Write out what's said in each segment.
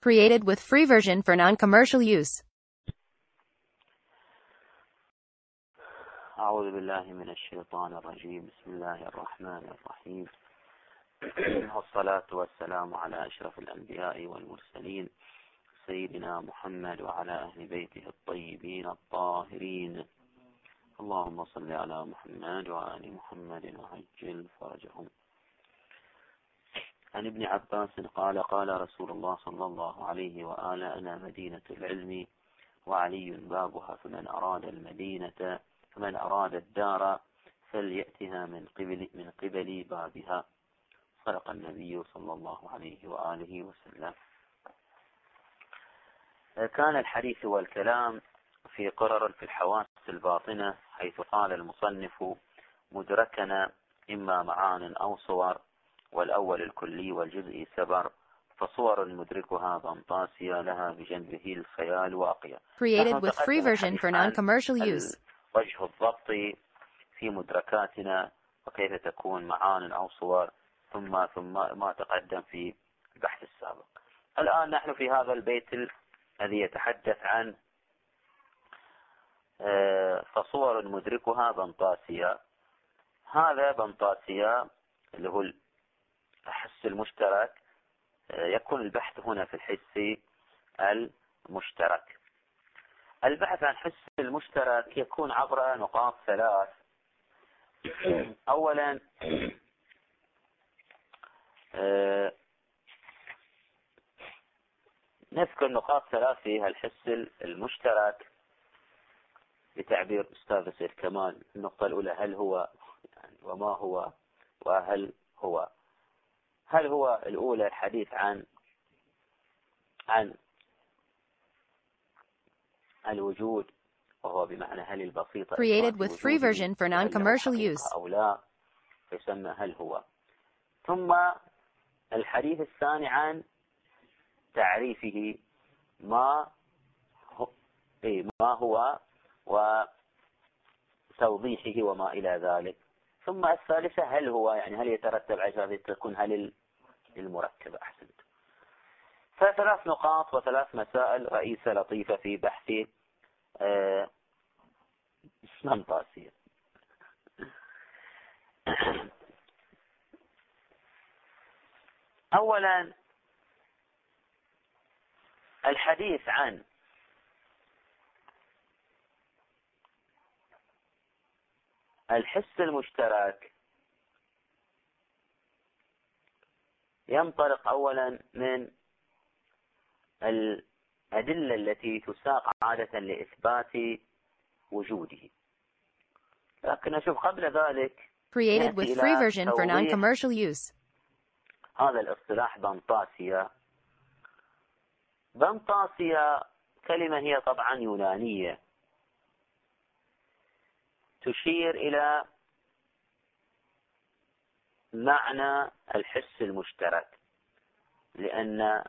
Created with free version for non-commercial use. أعوذ بالله من الشيطان الرجيم. بسم الله الرحمن الرحيم. والصلاة والسلام على أشرف الأنبياء والمرسلين سيدنا محمد وعلى أهل بيته الطيبين الطاهرين. اللهم صل على محمد وآل محمد وعجل فرجهم. عن ابن عباس قال قال رسول الله صلى الله عليه وآله: أنا مدينة العلم وعلي بابها، فمن أراد الدار فليأتها من قبل بابها. صدق النبي صلى الله عليه وآله وسلم. كان الحديث والكلام في قرر في الحواس الباطنة، حيث قال المصنف: مدركنا إما معان أو صور، والأول الكلي والجزء سبر، فصور مدركها بنطاسية لها بجنبه الخيال وأقيا. Created with free version for non-commercial use. وجه الضبط في مدركاتنا وكيف تكون معان أو صور، ثم ما تقدم في البحث السابق. الآن نحن في هذا البيت الذي يتحدث عن فصور مدركها بنطاسية. هذا بنطاسية اللي هو الحس المشترك. يكون البحث هنا في الحس المشترك. البحث عن حس المشترك يكون عبر نقاط ثلاث. أولا، نذكر نقاط ثلاث فيها الحس المشترك بتعبير أستاذ سيد كمال. النقطة الأولى: هل هو، يعني وما هو، وهل هو. هل هو الأولى الحديث عن الوجود، وهو بمعنى هل البسيطة Created with free version for non-commercial use. أو لا، يسمى هل هو. ثم الحديث الثاني عن تعريفه، ما هو وتوضيحه وما إلى ذلك. ثم الثالثة هل هو، يعني هل يترتب على هذه تكون هل المركبة. أحسنت. فثلاث نقاط وثلاث مسائل رئيسة لطيفة في بحث بنطاسية. أولا، الحديث عن الحس المشترك ينطلق أولا من الأدلة التي تساق عادة لإثبات وجوده. لكن نشوف قبل ذلك Created with free version for non-commercial use. هذا الاصطلاح بنطاسية. بنطاسية كلمة هي طبعا يونانية، تشير إلى معنى الحس المشترك، لأن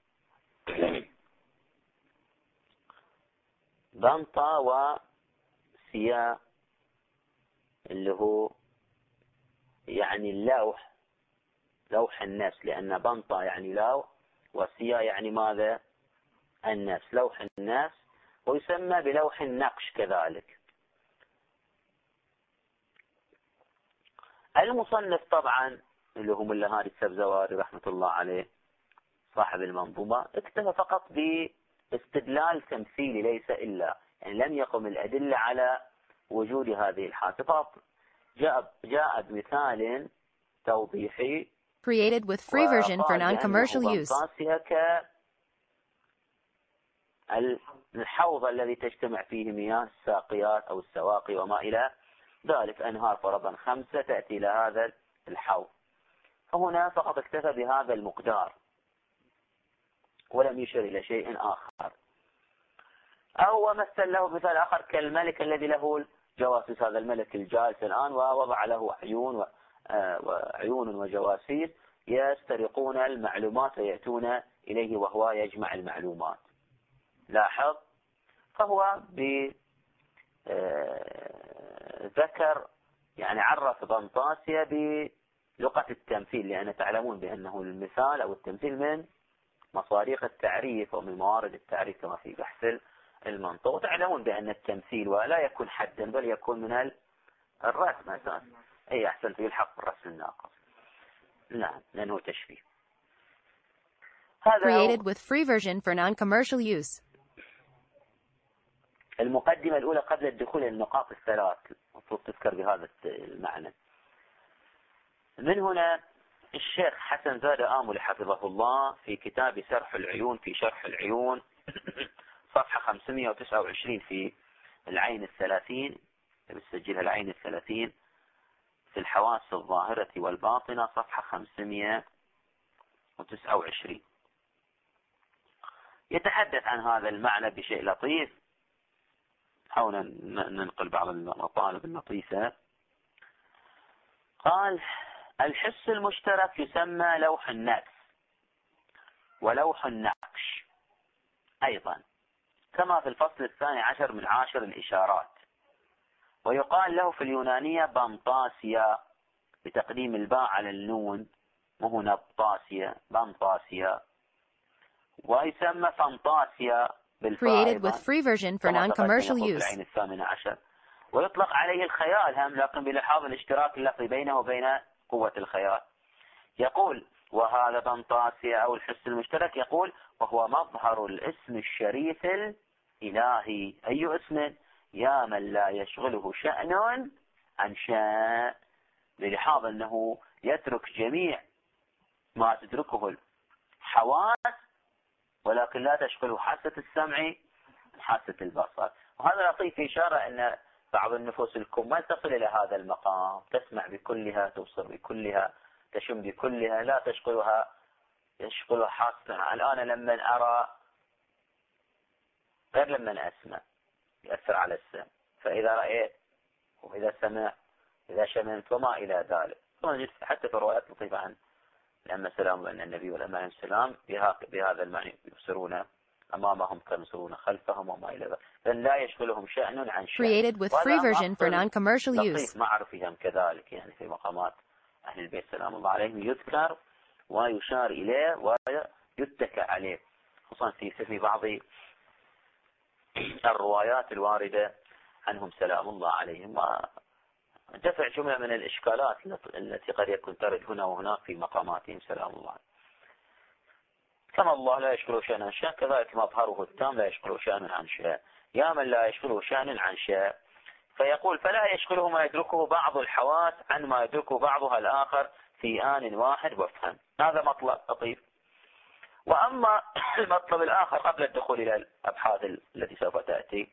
بنطا وسيا اللي هو يعني اللوح، لوح النفس، لأن بنطا يعني لوح، وسيا يعني ماذا؟ النفس، لوح النفس، ويسمى بلوح النقش كذلك. المصنف طبعا اللي هو ملا هادي السبزواري رحمة الله عليه صاحب المنظومة، اكتفى فقط باستدلال تمثيلي ليس إلا، يعني لم يقم الأدلة على وجود هذه الحادثة، جاء بمثال توضيحي. Created with free version for non-commercial use. الحوض الذي تجتمع فيه مياه الساقيات أو السواقي وما إلى ذلك، أنهار فرضا 5 تأتي إلى هذا الحوض. فهنا فقط اكتفى بهذا المقدار ولم يشر إلى شيء آخر. أو مثل له مثال آخر كالملك الذي له جواسيس، هذا الملك الجالس الآن ووضع له عيون وجواسيس يسترقون المعلومات ويأتون إليه وهو يجمع المعلومات. لاحظ، فهو ذكر يعني عرف بنطاسية بلغة التمثيل، لأن تعلمون بأنه المثال أو التمثيل من مصادق التعريف ومن موارد التعريف كما في بحث المنطق. تعلمون بأن التمثيل ولا يكون حدا بل يكون من الرسم أساسا. أي أحسنت، يلحق بالرسم الناقص. نعم، لأنه تشبيه. Created with free version for non-commercial use. المقدمة الأولى قبل الدخول إلى النقاط الثلاث المفروض تذكر بهذا المعنى. من هنا الشيخ حسن زاد آمل حفظه الله في كتاب شرح العيون في شرح العيون صفحة 529 في العين 30، بتسجلها العين 30 في الحواس الظاهرة والباطنة صفحة 529. يتحدث عن هذا المعنى بشيء لطيف. حاولنا ننقل بعض المطالب اللطيفة. قال: الحس المشترك يسمى لوح النفس ولوح النقش أيضا، كما في الفصل 12 من عاشر الإشارات، ويقال له في اليونانية بنطاسيا بتقديم الباء على النون، وهو نبطاسيا بنطاسيا، ويسمى فانطاسيا بالفاء Created with free version for non-commercial use. العين 18. ويطلق عليه الخيال هم، لكن بلحاظ الاشتراك اللفظي بينه وبين قوة الخيال. يقول: وهذا بنطاسيا أو الحس المشترك، يقول: وهو مظهر الاسم الشريف الإلهي. أي اسم؟ يا من لا يشغله شأن عن شأن، بلحاظ أنه يترك جميع ما تدركه الحواس، ولكن لا تشغله حاسة السمع عن حاسة البصر. وهذا لطيف، إشارة أن بعض النفوس الكمال تصل إلى هذا المقام، تسمع بكلها، تبصر بكلها، تشم بكلها، لا يشغلها حاسة. الآن لما أرى غير لما أسمع، يأثر على السمع. فإذا رأيت وإذا سمع إذا شممت وما إلى ذلك. حتى في روايات لطيفة عن الأئمة السلام أن النبي والأئمة السلام بهذا المعنى يبصرون أمامهم كما يبصرون خلفهم وما إلى ذلك، لأن لا يشغلهم شأن عن شأن. Created with free version for non-commercial use. معرفهم كذلك، يعني في مقامات أهل البيت سلام الله عليهم يذكر ويشار إليه ويتكى عليه، خصوصا في بعض الروايات الواردة عنهم سلام الله عليهم، ودفع جملة من الإشكالات التي قد يكون ترد هنا وهناك في مقاماتهم سلام الله عليهم. كما الله لا يشغله شأن عن شأن، كذلك مظهره التام لا يشغله شأن عن شأن. يا من لا يشغله شأن عن شأن، فيقول: فلا يشغله ما يدركه بعض الحواس عن ما يدركه بعضها الآخر في آن واحد وافهم. هذا مطلب لطيف. وأما المطلب الآخر قبل الدخول إلى الأبحاث التي سوف تأتي،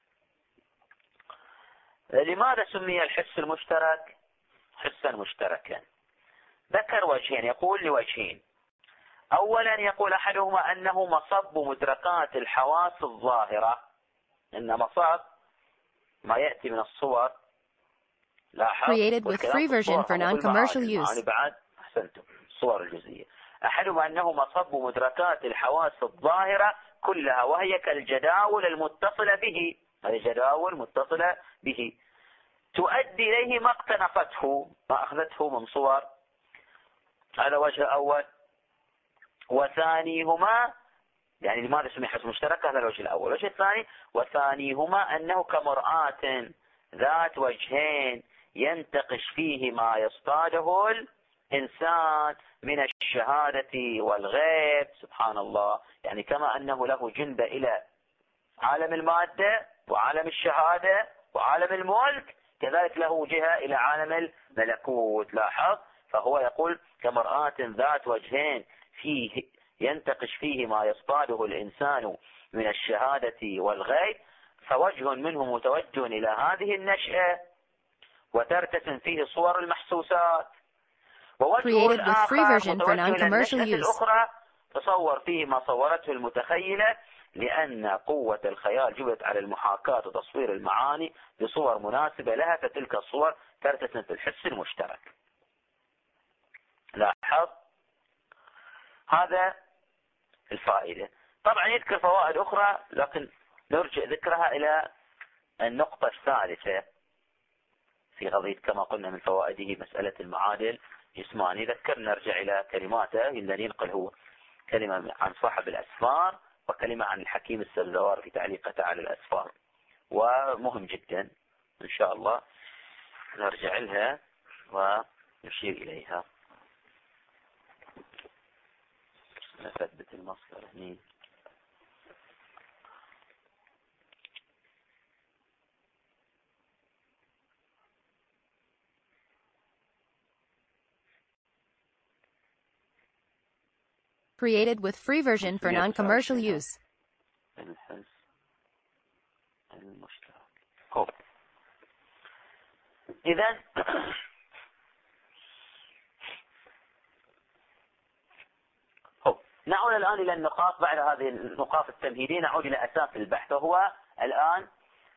لماذا سمي الحس المشترك حسا مشتركا؟ ذكر وجهين، يقول لوجهين. أولا يقول أحدهما أنه مصب مدركات الحواس الظاهرة، إن مصب ما يأتي من الصور. Created with free version for non-commercial use. بعد أحسنتم، الصور الجزئية. أحدهما أنه مصب مدركات الحواس الظاهرة كلها، وهي كالجداول المتصلة به، هذه جداول متصلة به تؤدي إليه ما اقتنفته، ما أخذته من صور. هذا وجه أول. وثانيهما، يعني لماذا سمي حس مشترك؟ هذا الوجه الأول. الوجه الثاني: وثانيهما أنه كمرآة ذات وجهين ينتقش فيه ما يصطاده الإنسان من الشهادة والغيب. سبحان الله، يعني كما أنه له جنبة إلى عالم المادة وعالم الشهادة وعالم الملك، كذلك له جهة إلى عالم الملكوت. لاحظ، فهو يقول كمرآة ذات وجهين فيه ينتقش فيه ما يصطاده الإنسان من الشهادة والغيب، فوجه منه متوجه إلى هذه النشأة وترتسم فيه صور المحسوسات، ووجه الآخر متوجه إلى النشأة الأخرى تصور فيه ما صورته المتخيلة، لأن قوة الخيال جبلت على المحاكاة وتصوير المعاني بصور مناسبة لها، فتلك الصور ترتسم في الحس المشترك. لاحظ هذا الفائدة. طبعا يذكر فوائد أخرى، لكن نرجع ذكرها إلى النقطة الثالثة في قضية كما قلنا من فوائده مسألة المعادل جسماني. ذكر نرجع إلى كلماته الذي ينقل هو كلمة عن صاحب الأسفار وكلمة عن الحكيم السبزوار في تعليقته على الأسفار، ومهم جدا إن شاء الله نرجع لها ونشير إليها. نثبت المصدر هنا. Created with free version for non-commercial use. الحس المشترك. إذن نعود الآن إلى النقاط. بعد هذه النقاط التمهيدية نعود إلى أساس البحث، وهو الآن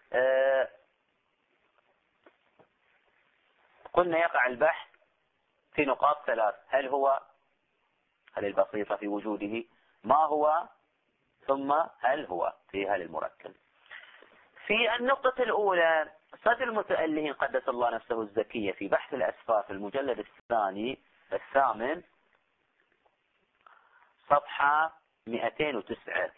قلنا يقع البحث في نقاط ثلاث: هل البسيطة في وجوده، ما هو، ثم هل هو في هل المركب. في النقطة الأولى صدر المتألهين قدس الله نفسه الزكية في بحث الأسفار في المجلد الثامن صفحة 209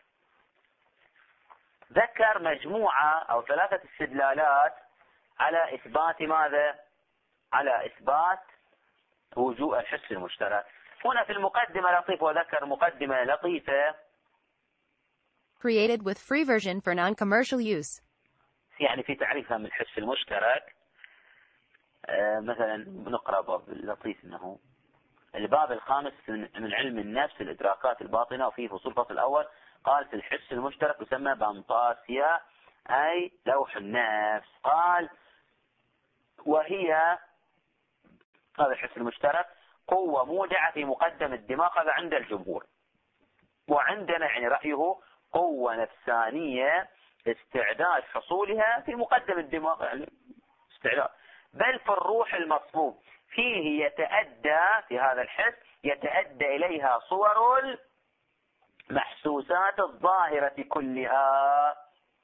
ذكر مجموعة أو 3 استدلالات على إثبات ماذا؟ على إثبات وجوء الحس المشترك. هنا في المقدمة لطيف، وذكر مقدمة لطيفة created with free version for non-commercial use. يعني في تعريفها من الحس المشترك. مثلا نقرأ باب لطيف انه الباب الخامس من علم النفس الإدراكات الباطنة، وفيه فصول. الفصل الأول قال في الحس المشترك يسمى بانطاسيا أي لوح النفس. قال وهي هذا الحس المشترك قوة مودعة في مقدم الدماغ، هذا عند الجمهور، وعندنا يعني رأيه قوة نفسانية استعداد حصولها في مقدم الدماغ، يعني استعداد. بل في الروح المصموم فيه يتأدى، في هذا الحس يتأدى إليها صور المحسوسات الظاهرة كلها،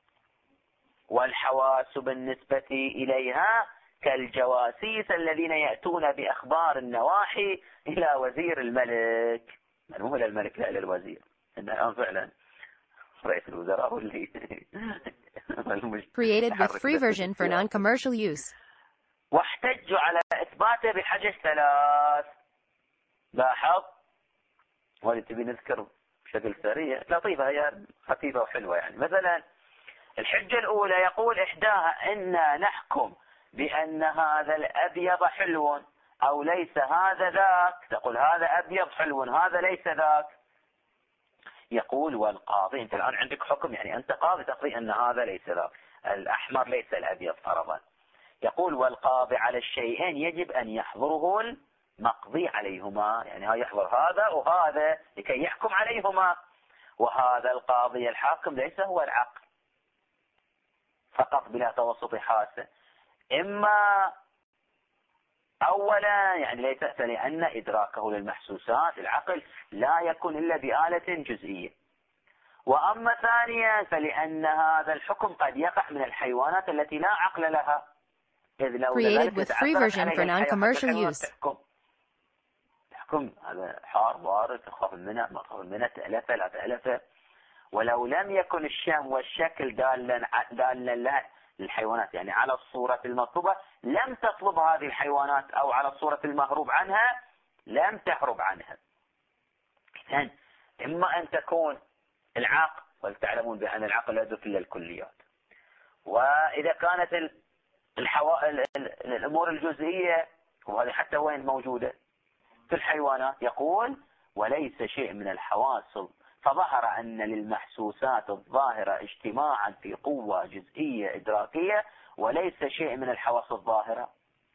والحواس بالنسبة إليها كالجواسيس الذين يأتون بأخبار النواحي إلى وزير الملك. مو إلى الملك، لا، إلى الوزير. إن الآن فعلا رئيس الوزراء هو اللي created with free version for non-commercial use. واحتجوا على إثباته بحجج 3. لاحظ، وهذه تبي نذكر بشكل سريع لطيفة، هي خفيفة وحلوة. يعني مثلا الحجة الأولى يقول إحداها إن نحكم بأن هذا الأبيض حلو أو ليس هذا ذاك. تقول هذا أبيض حلو، هذا ليس ذاك. يقول والقاضي، أنت الآن عندك حكم، يعني أنت قاضي تقضي أن هذا ليس ذاك، الأحمر ليس الأبيض فرضا. يقول والقاضي على الشيئين يجب أن يحضره المقضي عليهما، يعني يحضر هذا وهذا لكي يحكم عليهما. وهذا القاضي الحاكم ليس هو العقل فقط بلا توسط حاسة، إما أولا يعني ليس لأن إدراكه للمحسوسات العقل لا يكون إلا بآلة جزئية، وأما ثانيا فلأن هذا الحكم قد يقع من الحيوانات التي لا عقل لها، إذ لو created with free version for non-commercial use. تحكم هذا حار بارد، تخاف منه ما تخاف منه، تألفه لا تألفه. ولو لم يكن الشم والشكل دالا له للحيوانات، يعني على الصورة المطلوبة، لم تطلب هذه الحيوانات، أو على الصورة المهروب عنها لم تهرب عنها. إذن إما أن تكون العقل، ولتعلمون بأن العقل لا يدرك إلا الكليات، وإذا كانت الأمور الجزئية، وهذه حتى وين موجودة في الحيوانات، يقول وليس شيء من الحواس، فظهر أن للمحسوسات الظاهرة اجتماعا في قوة جزئية إدراكية، وليس شيء من الحواس الظاهرة.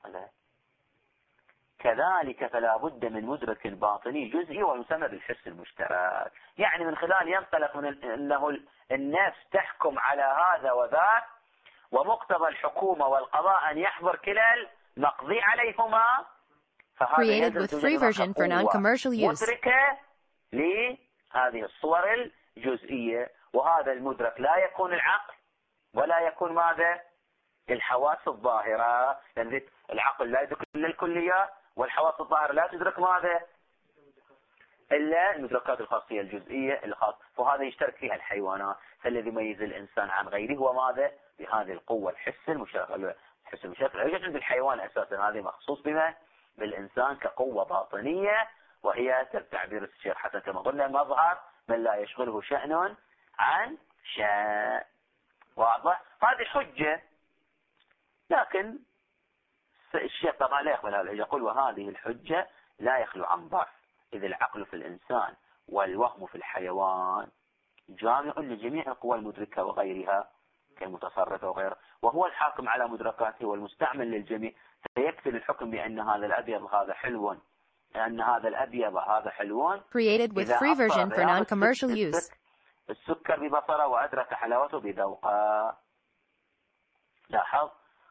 كذلك فلا بد من مدرك باطني جزئي ويسمى بالحس المشترك، يعني من خلال ينطلق من أنه النفس تحكم على هذا وذاك، ومقتضى الحكومة والقضاء أن يحضر كلا المقضي عليهما. created with free version for non-commercial use. مدركة لهذه الصور الجزئية، وهذا المدرك لا يكون العقل ولا يكون ماذا؟ الحواس الظاهرة، لأن العقل لا يدرك إلا الكليات، والحواس الظاهرة لا تدرك ماذا؟ إلا المدركات الخاصية الجزئية الخاصة، وهذا يشترك فيها الحيوانات. فالذي يميز الإنسان عن غيره هو ماذا؟ بهذه القوة الحس المشترك. الحس المشترك لا يوجد عند الحيوان أساسا، هذه مخصوص بما بالإنسان كقوة باطنية، وهي تعبير الشيخ حسن كما قلنا مظهر من لا يشغله شأن عن شأن. واضح؟ هذه حجة، لكن الشيخ طبعا لا يقبل هذا، يقول وهذه الحجة لا يخلو عن ضعف، إذ العقل في الإنسان والوهم في الحيوان جامع لجميع القوى المدركة وغيرها كالمتصرفة وغيرها، وهو الحاكم على مدركاته والمستعمل للجميع، فيكفي الحكم بأن هذا الأبيض هذا حلو، لأن هذا الأبيض هذا حلو. Created with free version for non-commercial use. السكر ببصره وأدرك حلاوته بذوقه. لاحظ.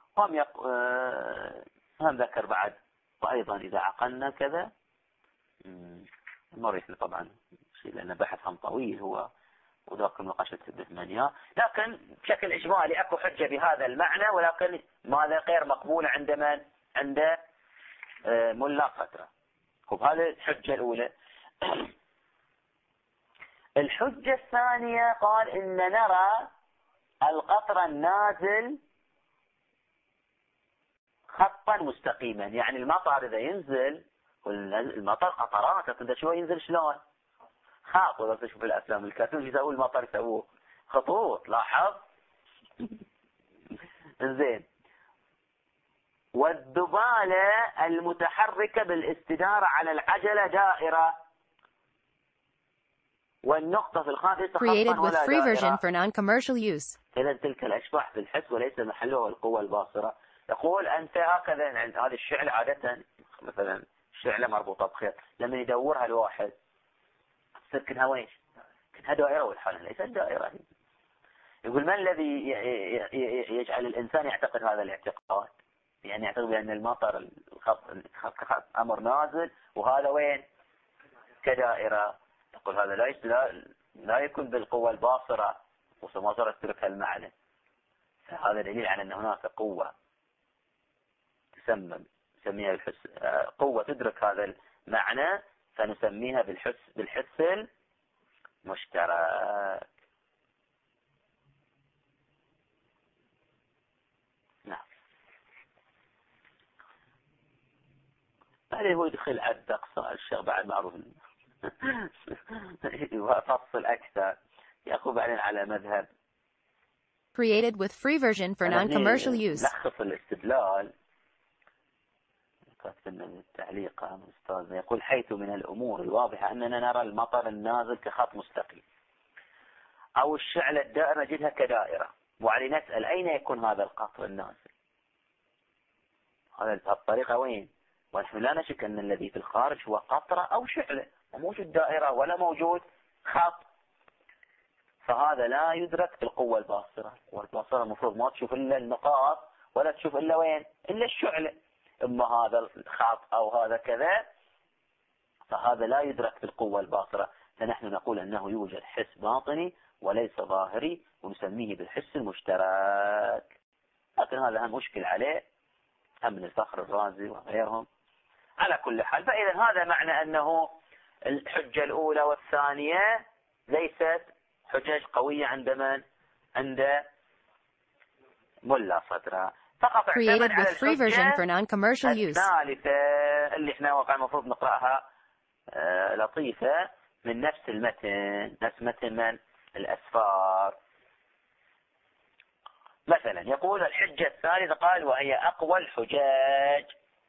هم ذكر بعد وأيضا إذا عقلنا كذا، مريح طبعا لأن بحثهم طويل هو وذاك مناقشة الدثمانية، لكن بشكل إجمالي أكو حجة بهذا المعنى، ولكن ماذا غير مقبولة عند من؟ عند ملا فترة. هذه الحجة الأولى. الحجة الثانية قال إن نرى القطر النازل خطا مستقيما، يعني المطر إذا ينزل، المطر قطرات، لكن شو ينزل شلون؟ خط. ولا تشوف الأفلام الكرتون يسووا المطر يسووه خطوط. لاحظ. زين. والذبالة المتحركة بالاستدارة على العجلة دائرة، والنقطة في الخامسة Created خطا with ولا free version دائرة. for non-commercial use. إذا تلك الأشباح في الحس وليس محلها القوة الباصرة. يقول أنت هكذا، عند هذه الشعلة عادة مثلا شعلة مربوطة بخيط، لما يدورها الواحد تصير كأنها وين؟ كأنها دائرة، والحالة ليست دائرة. يقول من الذي يجعل الإنسان يعتقد هذا الاعتقاد؟ يعني يعتقد بأن المطر الخط أمر نازل وهذا وين؟ كدائرة. يقول هذا لا يكون بالقوة الباصرة، وما صار تترك المعنى. فهذا دليل على أن هناك قوة نسميها الحس، قوة تدرك هذا المعنى، فنسميها بالحس المشترك. نعم. بعدين هو يدخل عد أقصى الشيخ بعد معروف يفصل أكثر، يأخذ بعدين على مذهب. Created with free version for non-commercial use. لخص الاستدلال. كاتبنا التعليق أستاذنا يقول حيث من الأمور الواضحة أننا نرى المطر النازل كخط مستقيم أو الشعلة الدائرة نجدها كدائرة، وعلي نسأل أين يكون هذا القطر النازل؟ هذا الطريقة وين؟ ونحن لا نشك أن الذي في الخارج هو قطرة أو شعلة، وموجود دائرة ولا موجود خط. فهذا لا يدرك بالقوة الباصرة. القوة الباصرة المفروض ما تشوف إلا النقاط ولا تشوف إلا وين؟ إلا الشعلة، إما هذا الخط أو هذا كذا، فهذا لا يدرك بالقوة الباصرة. فنحن نقول أنه يوجد حس باطني وليس ظاهري، ونسميه بالحس المشترك. لكن هذا هم مشكل عليه، هم من الفخر الرازي وغيرهم. على كل حال، فإذا هذا معنى أنه الحجة الأولى والثانية ليست حجج قوية عند من؟ عند ملا صدرة. فقط اعتمد على الحجة الثالثة اللي احنا واقع المفروض نقرأها لطيفة من نفس المتن، نفس متن من الأسفار. مثلا يقول الحجة الثالثة قال وهي أقوى الحجاج.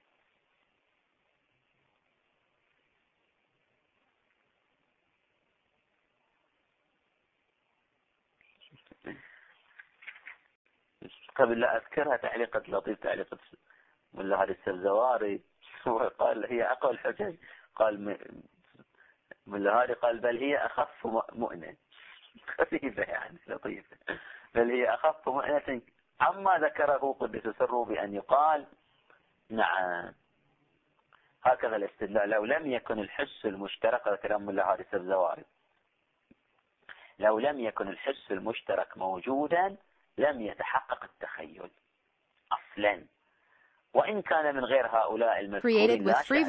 قبل لا أذكرها تعليقة لطيف، تعليقة ملا هذه السبزواري قال هي أقوى الحجاج، قال ملا هذه قال بل هي أخف مؤنة. خفيفة يعني لطيفة، بل هي أخف مؤنة عما ذكره قدس سره بأن يقال. نعم، هكذا الاستدلال. لو لم يكن الحس المشترك، هذا كلام ملا هذه السبزواري، لو لم يكن الحس المشترك موجودا لم يتحقق التخيل أصلا، وإن كان من غير هؤلاء المذكورين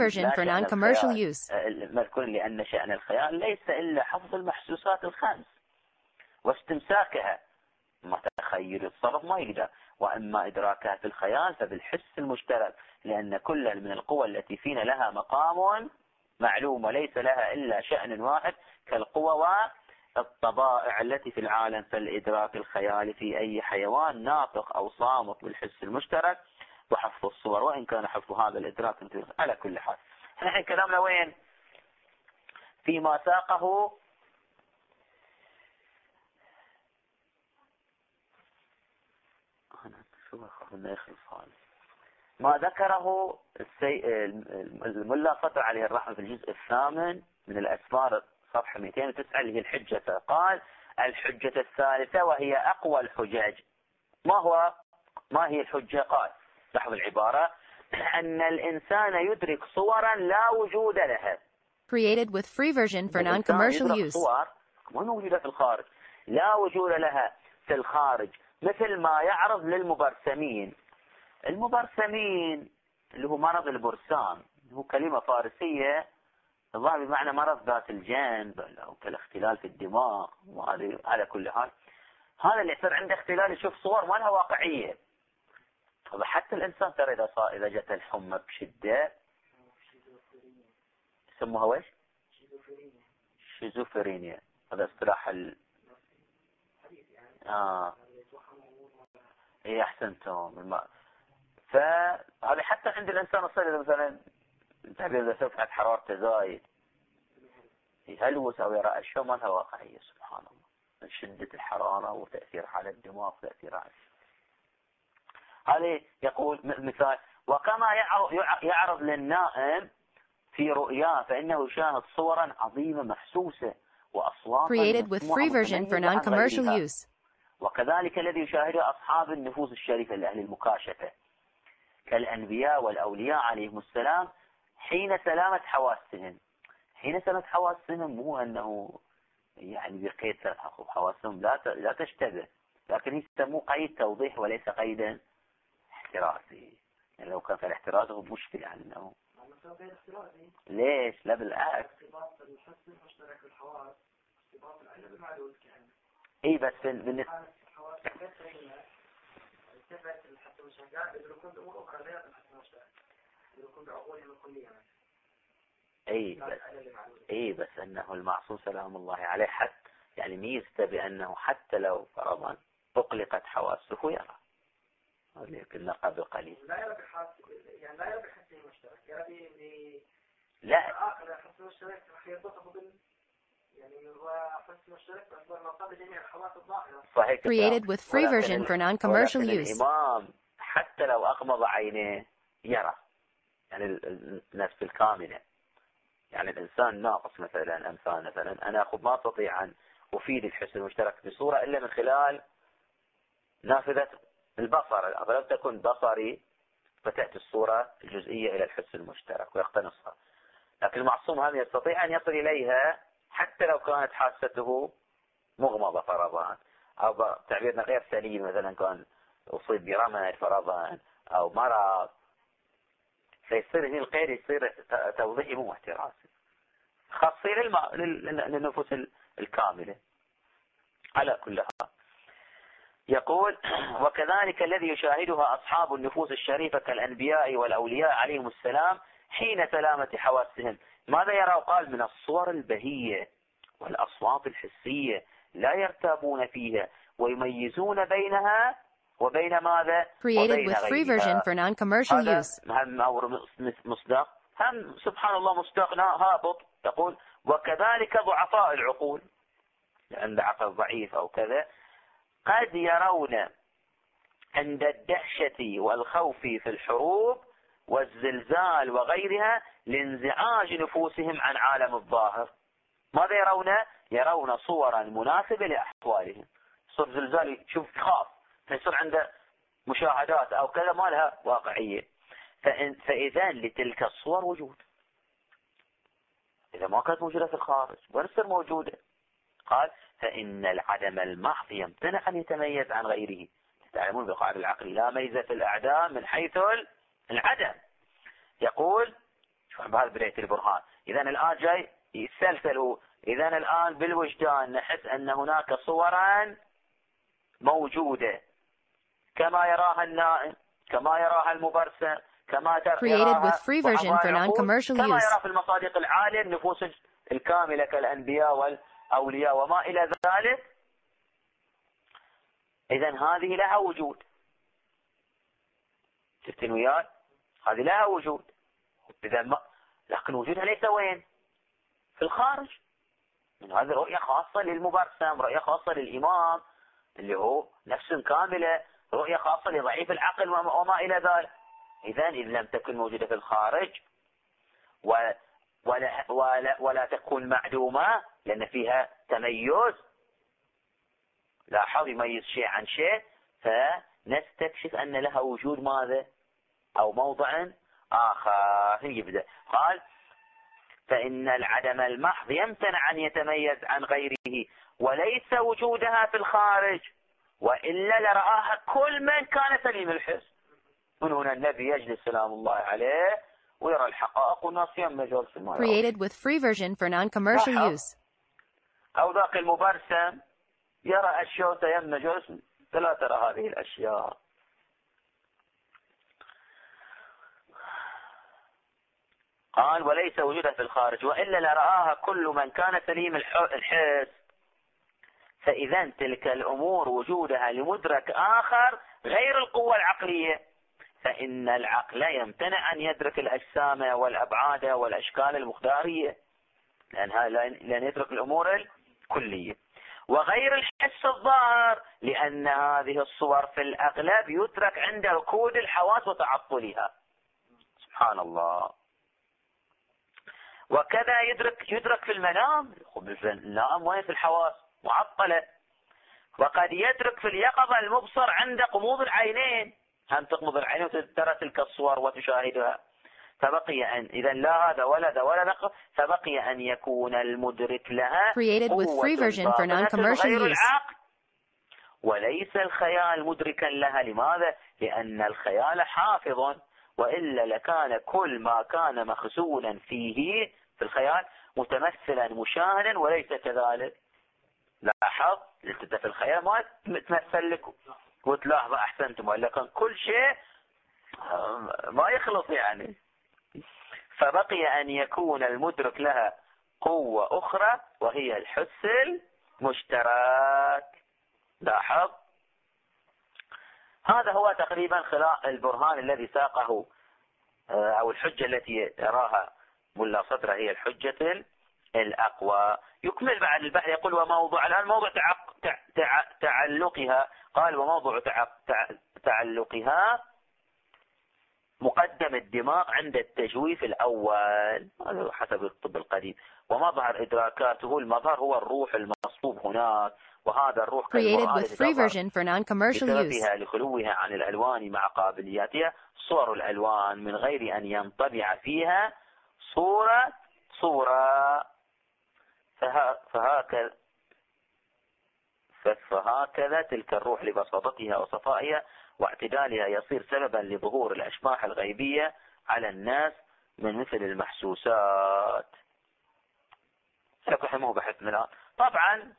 المذكور، لأن شأن الخيال ليس إلا حفظ المحسوسات الخمس واستمساكها. ما تخيل الصرف ما يقدر، وأما إدراكها في الخيال فبالحس المشترك، لأن كل من القوى التي فينا لها مقام معلوم وليس لها إلا شأن واحد كالقوى والطبائع التي في العالم. فالإدراك الخيالي في أي حيوان ناطق أو صامت بالحس المشترك وحفظ الصور، وإن كان حفظ هذا الإدراك على كل حال. نحن كلامنا وين؟ فيما ساقه ما ذكره الملا فطر عليه الرحمة في الجزء الثامن من الأسفار صفحة 209 اللي هي الحجة. قال: الحجة الثالثة وهي أقوى الحجج. ما هي الحجة؟ قال، لاحظ العبارة: أن الإنسان يدرك صورا لا وجود لها. Created with free version for non-commercial use. صور ما موجودة في الخارج، لا وجود لها في الخارج، مثل ما يعرض للمبرسمين. المبرسمين اللي هو مرض البرسام، هو كلمة فارسية الظاهر بمعنى مرض ذات الجنب أو كالاختلال في الدماغ. وهذه على كل حال هذا اللي يصير عنده اختلال، يشوف صور ما لها واقعية. طبعا حتى الإنسان ترى إذا جت الحمى بشدة يسموها ويش؟ شيزوفرينيا. هذا اصطلاح ايه احسنتم. فهذا حتى عند الانسان الصغير مثلا اذا سرعة حرارته زايد يهلوس او يرى اشياء ما لها واقعية. سبحان الله، من شدة الحرارة وتأثير على الدماغ وتأثير على هذا. يقول مثال: وكما يعرض للنائم في رؤياه فإنه يشاهد صورا عظيمة محسوسة وأصواتا Created with free version for non-commercial use. وكذلك الذي يشاهده أصحاب النفوس الشريفة لأهل المكاشفة كالأنبياء والأولياء عليهم السلام حين سلامة حواسهم. حين سلامة حواسهم مو أنه يعني بقيد تحقق حواسهم لا تشتبه، لكن يسموه قيد توضيح وليس قيدا احترازي. يعني لو كان في الاحتراز هو مشكلة عنه. ليش؟ لا بالعكس. اي بس بالنسبة اي بس انه المعصوم سلام الله عليه حتى يعني ميزته بانه حتى لو فرضا اطلقت حواسه يرى، لكن قبل قليل لا يرى بحاسه، يعني لا يرى بحسه المشترك، يرى لا آخر حسه المشترك يربطه يعني هو حسه المشترك بأكبر ما قبل جميع الحواس الظاهرة. صحيح. Created with free version for non-commercial use. الإمام حتى لو أغمض عينيه يرى، يعني النفس الكاملة. يعني الإنسان ناقص مثلا أمثال مثلا أنا ما أستطيع أن أفيد الحس المشترك بصورة إلا من خلال نافذة البصر. فلم تكن بصري فتأتي الصورة الجزئية إلى الحس المشترك ويقتنصها. لكن المعصوم هم يستطيع أن يصل إليها حتى لو كانت حاسته مغمضة فرضا، أو تعبيرنا غير سليم مثلا كان أصيب برمى فرضا أو مرض، فيصير هنا القيد يصير توضيحي مو احترازي خاصية للنفوس الكاملة على كل حال. يقول: وكذلك الذي يشاهدها أصحاب النفوس الشريفة كالأنبياء والأولياء عليهم السلام حين سلامة حواسهم. ماذا يرى؟ قال: من الصور البهية والأصوات الحسية لا يرتابون فيها ويميزون بينها وبين ماذا؟ Created with free version for non-commercial use. هم مصداق، هم سبحان الله مصداقنا هابط. يقول: وكذلك ضعفاء العقول، عند عقل ضعيف أو كذا، قد يرون عند الدهشة والخوف في الحروب والزلزال وغيرها لانزعاج نفوسهم عن عالم الظاهر. ماذا يرون؟ يرون صورا مناسبة لأحوالهم. صور زلزال يشوف خاف، فيصير عنده مشاهدات أو كذا ما لها واقعية. فإذا لتلك الصور وجود، إذا ما كانت موجودة في الخارج وين تصير موجودة؟ قال: فإن العدم المحض يمتنع أن يتميز عن غيره. تعلمون بقاعدة العقل لا ميزة في الأعدام من حيث العدم. يقول شوف بهذا بداية البرهان. إذا الآن جاي يسلسل. إذا الآن بالوجدان نحس أن هناك صورا موجودة كما يراها النائم، كما يراها المبرسم، كما يراها كما يرى في المصادق العالية النفوس الكاملة كالأنبياء والأولياء وما إلى ذلك. إذا هذه لها وجود. شفتن وياي؟ هذه لها وجود. إذا لكن وجودها ليس وين؟ في الخارج. من هذه رؤية خاصة للمبرسم، رؤية خاصة للإمام اللي هو نفس كاملة، رؤية خاصة لضعيف العقل وما إلى ذلك. إذا إذ لم تكن موجودة في الخارج ولا تكون معدومة لأن فيها تميز، لاحظ يميز شيء عن شيء، فنستكشف أن لها وجود ماذا أو موضع آخر. يبدأ قال فإن العدم المحض يمتنع أن يتميز عن غيره وليس وجودها في الخارج، وإلا لرآها كل من كان سليم الحس. من هنا النبي يجلس سلام الله عليه ويرى الحقائق والناس يمجون في الماء. Created with free version for non-commercial use. أو ذاك المبرسم يرى أشياء تيمجوس فلا ترى هذه الأشياء. قال وليس وجودها في الخارج وإلا لرآها كل من كان سليم الحس. فإذا تلك الأمور وجودها لمدرك آخر غير القوة العقلية، فإن العقل يمتنع أن يدرك الأجسام والأبعاد والأشكال المقدارية لأن يدرك الأمور الكلية، وغير الحس الظاهر لأن هذه الصور في الأغلب يترك عند ركود الحواس وتعطلها. سبحان الله. وكذا يدرك في المنام. النائم وين في الحواس معطلة. وقد يدرك في اليقظة المبصر عند غموض العينين، هم تغمض العينين وترى تلك الصور وتشاهدها. فبقي أن إذا لا هذا ولا ذا ولا ذا، فبقي أن يكون المدرك لها قوة باطنة غير العقل، وليس الخيال مدركا لها. لماذا؟ لأن الخيال حافظ، وإلا لكان كل ما كان مخزونا فيه في الخيال متمثلا مشاهدا وليس كذلك. لاحظ انت في الخيال ما تمثل لك وتلاحظ احسنتم، ولا كان كل شيء ما يخلص يعني. فبقي ان يكون المدرك لها قوة اخرى وهي الحس المشترك. لاحظ هذا هو تقريبا خلاء البرهان الذي ساقه او الحجة التي يراها ملا صدر هي الحجة الأقوى. يكمل بعد البحث يقول وموضوع الآن موضوع تعلقها. قال وموضوع تعلقها مقدم الدماغ عند التجويف الأول، هذا حسب الطب القديم. ومظهر إدراكاته المظهر هو الروح المصبوب هناك، وهذا الروح بسببها لخلوها عن الألوان مع قابلياتها صور الألوان من غير أن ينطبع فيها صورة فهكذا تلك الروح لبساطتها وصفائها واعتدالها يصير سببا لظهور الأشباح الغيبية على الناس من مثل المحسوسات. سأفهمه بحث الآن. طبعا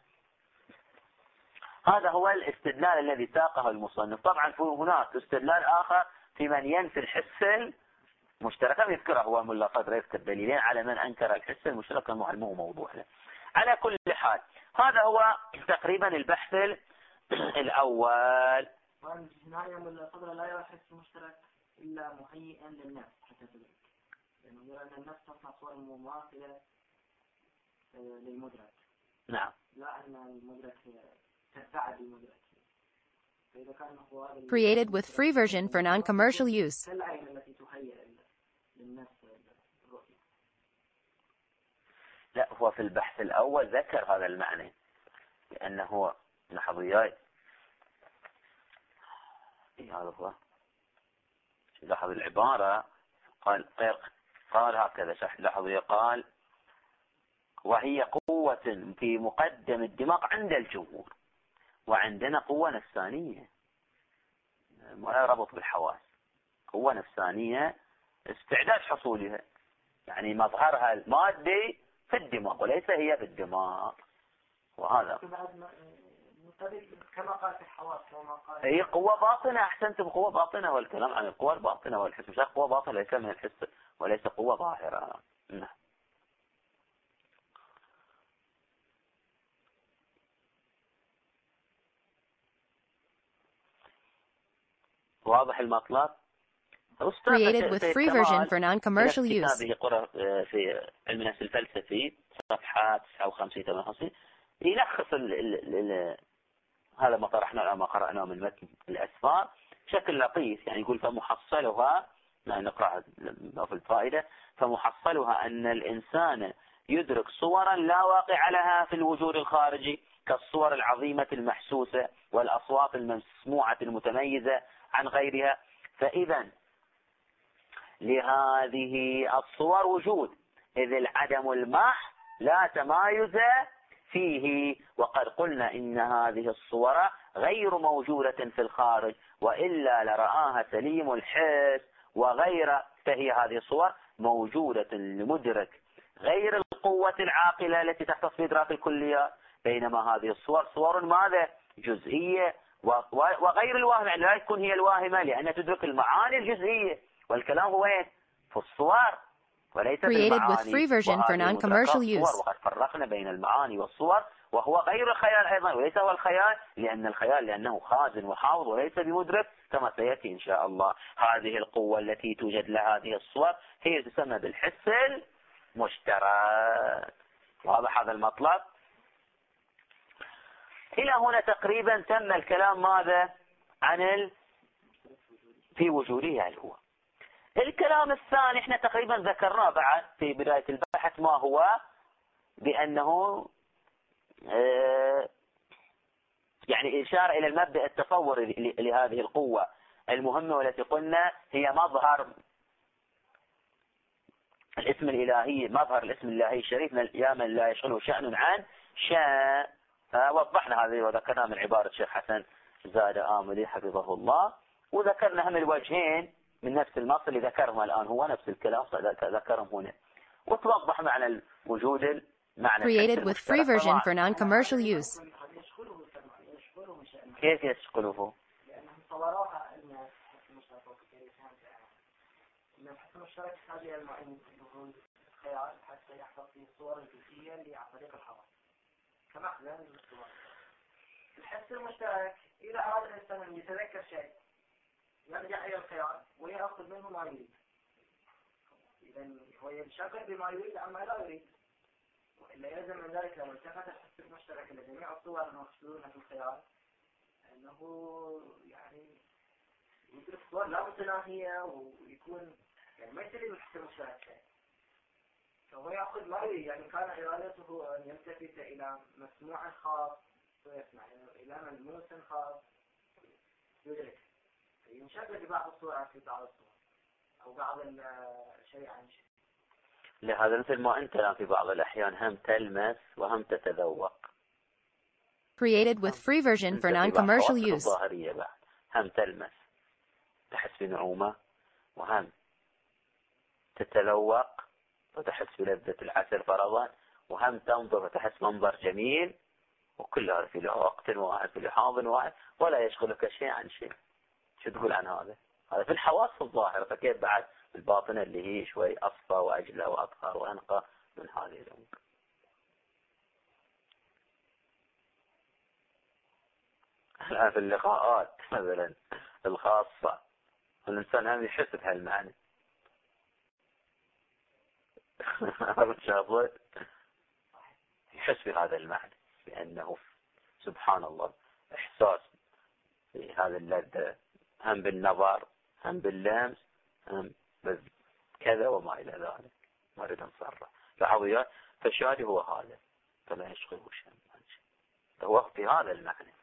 هذا هو الاستدلال الذي ساقه المصنف. طبعا هناك استدلال آخر في من ينفي الحس المشترك، يذكره هو ملا صدر، يذكر دليلين على من أنكر الحس المشترك المعلمه موضوع له. على كل حال هذا هو تقريبا البحث الأول. والنهاية ملا صدر لا يرى الحس المشترك إلا مهيئا للنفس حتى تدرك، لأنه يرى أن النفس تصنع صور مماثلة للمدرك. نعم. لا أن المدرك تساعد المدرك. فإذا كان هو Created with free version for non-commercial use. العين التي تهيئ للنفس الرؤية. لا، هو في البحث الأول ذكر هذا المعنى، لأنه لاحظوا وياي هذا هو لاحظ العبارة قال هكذا لاحظوا قال وهي قوة في مقدم الدماغ عند الجمهور، وعندنا قوة نفسانية ما ربط بالحواس، قوة نفسانية استعداد حصولها، يعني مظهرها المادي في الدماغ وليس هي في الدماغ. وهذا كما قال في الحواس هي قوة باطنة. أحسنتم، قوة باطنة، والكلام عن القوة الباطنة والحس، مش قوة باطنة ليس من الحس وليس قوة ظاهرة. نعم. واضح المطلب؟ Created with free version for non-commercial use. في علم النفس الفلسفي صفحة 59-58 يلخص هذا ما طرحناه ما قرأناه من متن الأسفار بشكل لطيف. يعني يقول فمحصلها، نقرأ في الفائدة، فمحصلها أن الإنسان يدرك صورا لا واقع لها في الوجود الخارجي كالصور العظيمة المحسوسة والأصوات المسموعة المتميزة عن غيرها. فإذا لهذه الصور وجود، إذ العدم المحض لا تمايز فيه. وقد قلنا إن هذه الصور غير موجودة في الخارج، وإلا لرآها سليم الحس وغير، فهي هذه الصور موجودة لمدرك غير القوة العاقلة التي تختص بإدراك الكليات، بينما هذه الصور صور ماذا؟ جزئية وغير الواهمة، يعني لا تكون هي الواهمة لأن تدرك المعاني الجزئية، والكلام هو في الصور وليس في المعاني. وقد فرقنا بين المعاني والصور، وهو غير الخيال أيضا وليس هو الخيال، لأن الخيال لأنه خازن وحافظ وليس بمدرك كما سيأتي إن شاء الله. هذه القوة التي توجد لها هذه الصور هي تسمى بالحس المشترك. واضح هذا المطلب؟ إلى هنا تقريبا تم الكلام ماذا عن في وجوده هو. الكلام الثاني احنا تقريبا ذكرناه بعد في بداية البحث، ما هو بأنه يعني إشارة إلى المبدأ التصوري لهذه القوة المهمة، والتي قلنا هي مظهر الاسم الإلهي، مظهر الاسم الإلهي الشريف يا من لا يشغله شأن عن شأن. وضحنا هذه وذكرنا من عبارة الشيخ حسن زاد آملي حفظه الله، وذكرنا هم الوجهين من نفس النص اللي ذكرهم الآن، هو نفس الكلام ذكرهم هنا، وتوضح معنى الوجود معنى Created with free version for non-commercial use. كيف يشغله؟ لأنهم صوروها أن الحس المشترك هذه المعين الخيال حتى يحفظ في الصور الجزئية اللي عن طريق الحواس كمخزن للصور. الحس المشترك إذا أراد الإنسان أن يتذكر شيء يرجع إلى الخيال ويأخذ منه ما يريد، إذا هو ينشغل بما يريد عما لا يريد، وإلا يلزم من ذلك لو التفت الحس المشترك لجميع الصور المقصودة في الخيال أنه يعني يدرك صور لا متناهية ويكون يعني ما يستفيد من الحس المشترك شيء، فهو يأخذ ما يريد. يعني كان إرادته أن يلتفت إلى مسموع خاص ويسمع، إلى ملموس خاص يدرك، ينشغل ببعض الصور في بعض الصور أو بعض الشيء عن شيء. لهذا مثل ما أنت في بعض الأحيان هم تلمس وهم تتذوق. Created with free version for non-commercial use. هم تلمس تحس بنعومة، وهم تتذوق وتحس بلذة العسل فرضا، وهم تنظر وتحس منظر جميل، وكل هذا في وقت واحد في لحاظ واحد ولا يشغلك شيء عن شيء. شو تقول عن هذا؟ هذا في الحواس الظاهرة، فكيف بعد الباطنة اللي هي شوي أصفى وأجلى وأطهر وأنقى من هذه الأمور. الآن في اللقاءات مثلا الخاصة الإنسان هم يحس بهالمعنى يحس بهذا المعنى، لأنه سبحان الله إحساس بهذا اللذة، هم بالنظر هم باللمس هم كذا وما إلى ذلك. ما أريد نصرح لحظيات، فالشاهد هو هذا، فلا يشغله شيء، هو في هذا المعنى.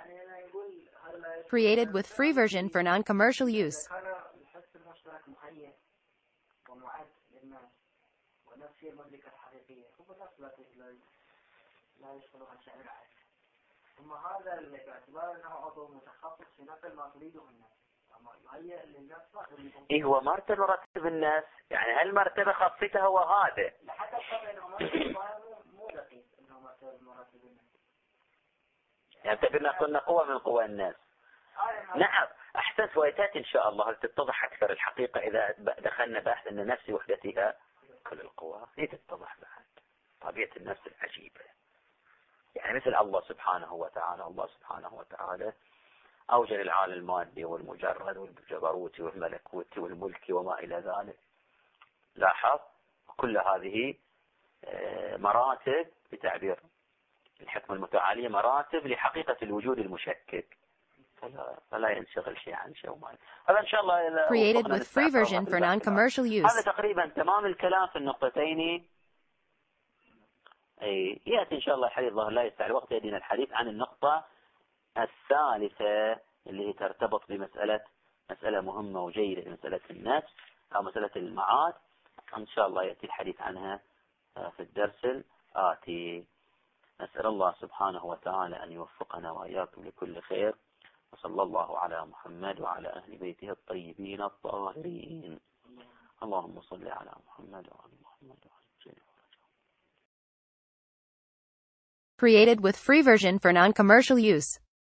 Created with free version for non-commercial use. كان الحس المشترك مهيئ ومعد للناس والنفس هي المدركة الحقيقية، هو الناس لا يشغلها شأن العالم. ثم هذا باعتبار أنه عضو متخصص في نقل ما تريده الناس يهيئ للنفس. إيه هو مرتبة رتب الناس، يعني هالمرتبة خاصيتها هو هذا. حتى الطبع مو دقيق انه مرتب الناس. يعني تبينا قلنا قوة من قوى الناس. نعم أحسنت، ويتاتي إن شاء الله تتضح أكثر الحقيقة إذا دخلنا بحث أن نفس وحدتها كل القوى. هي تتضح بعد طبيعة النفس العجيبة. يعني مثل الله سبحانه وتعالى أوجد العالم المادي والمجرد والجبروت والملكوت والملك وما إلى ذلك. لاحظ كل هذه مراتب بتعبير الحكمة المتعالية، مراتب لحقيقة الوجود المشكك، فلا ينشغل شيء عن شيء وما. هذا إن شاء الله created with free version for non-commercial use. هذا تقريبا تمام الكلام في النقطتين. أي يأتي إن شاء الله الحديث ظهر لا يستعي الوقت يدينا الحديث عن النقطة الثالثة اللي هي ترتبط مسألة مهمة وجيدة، مسألة النفس أو مسألة المعاد. إن شاء الله يأتي الحديث عنها في الدرس الآتي. نسأل الله سبحانه وتعالى أن يوفقنا وإياكم لكل خير، وصلى الله على محمد وعلى أهل بيته الطيبين الطاهرين. اللهم صل على محمد وعلى محمد وعلى created with free version for non-commercial use.